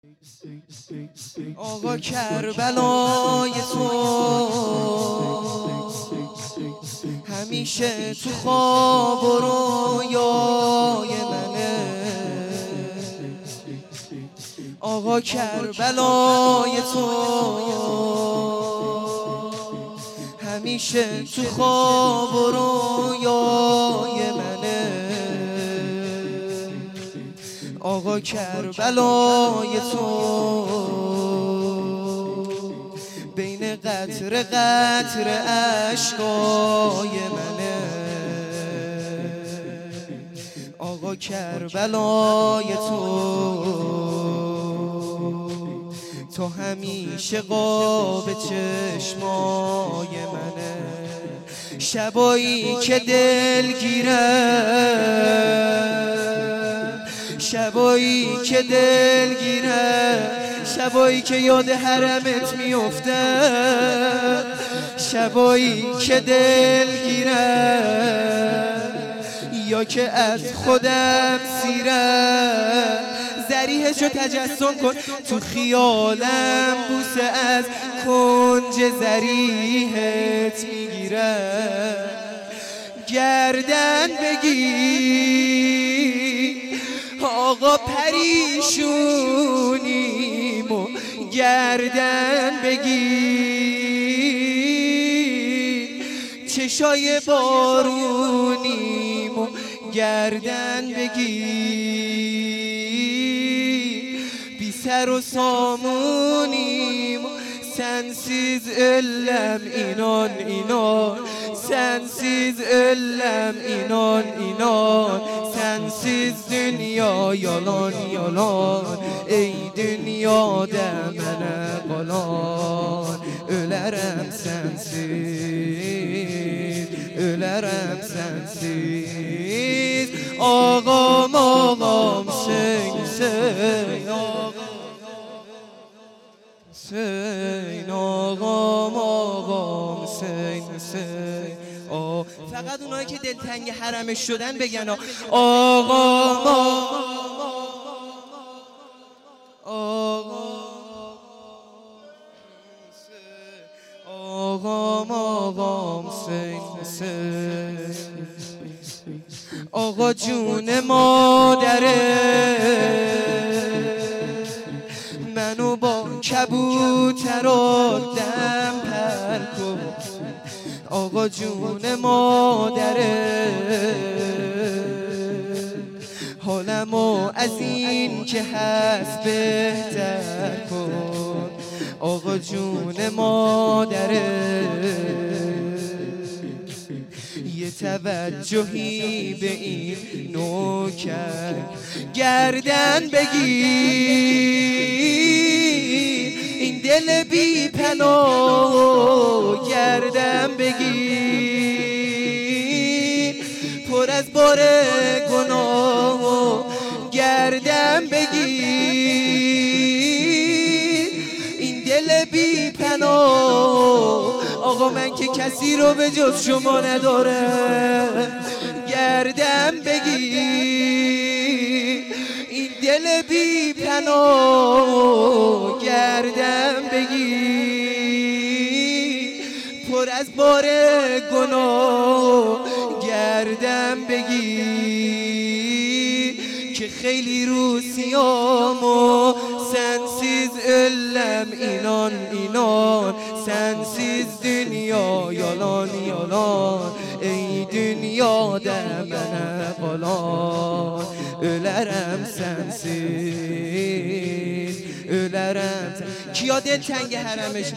آقا کربلای تو همیشه تو خواب و رویای منه. آقا کربلای تو همیشه تو خواب و رویای منه. آقا کربلای تو بین قطره قطره اشکای منه. آقا کربلای تو همیشه قاب چشمای منه. شبایی که شبایی که دلگیره، شبایی که یاد حرمت میفته، شبایی که دلگیره یا که از خودم سیره. ذریحشو تجسم کن تو خیالم، بوسه از کنج ذریحت میگیره. گردن بگیر آقا پریشونیمو، گردن بگیر چشای بارونیمو، گردن بگیر بی سر و سامونیمو. Sensiz ölüm inan inan, sensiz ölüm inan inan, sensiz dünya yalan yalan. Ey dünya demene qalan, ölərəm sensiz, ölərəm sensiz. Ağam ağam sensin, سین آقام آقام سین. فقط اونایی که دلتنگ حرمش شدن بگن آقام آقام آقام سین. آقا جون مادره منو با کبوترات دم پر کن. آقا جون مادره حالمو از این که هست بهتر کن. آقا جون مادره یه توجهی به این نوکر گردن بگیر، این دل بی پناه گردن بگیر. پر از بار گناه گردن بگیر، این دل بی پناه. آقا من که کسی رو به جز شما ندارم، گردن بگیر این دل بی پناه، گردن بگیر پر از بار گناه، گردن بگیر که خیلی روسیامو sensiz ölüm inan inan, sensiz dünya yalan yalan. Ey dünya demene qalan, ölərəm sensiz, ölərəm. کیا دلتنگ حرمش؟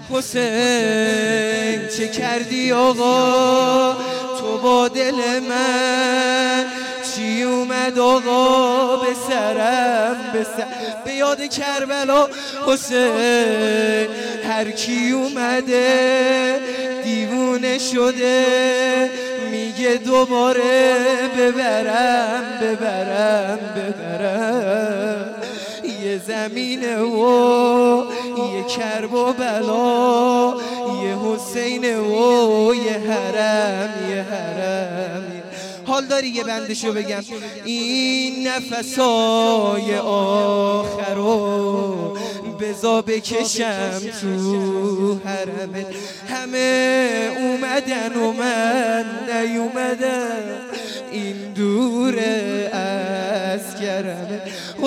حسین چه کردی آقا تو با دل من؟ چی اومد آقا به سرم به یاد کربلا حسین؟ هر کی اومده دیوونه شده میگه دوباره ببرم ببرم ببرم. یه زمینه و یه کرب و بلا، یه حسین و یه حرم یه حرم. حال داری یه بندشو بگم؟ این نفسای آخرو بزا بکشم تو حرمت. همه اومدن و من نیومدم، این دوره از کرمت.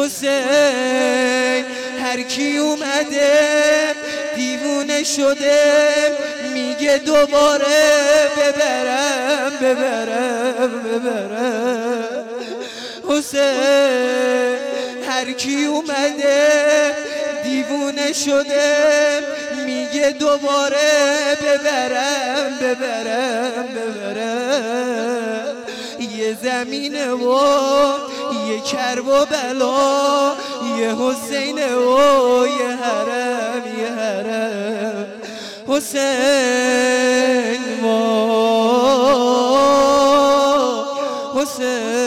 حسین هر کی اومده دیوونه شده، میگه دوباره ببرم ببرم ببرم. حسین هر کی اومده دیوونه شده، میگه دوباره ببرم ببرم ببرم. یه زمینه و یه کرب و بلا، یه حسینه و یه حرم یه حرم. حسین ما حسین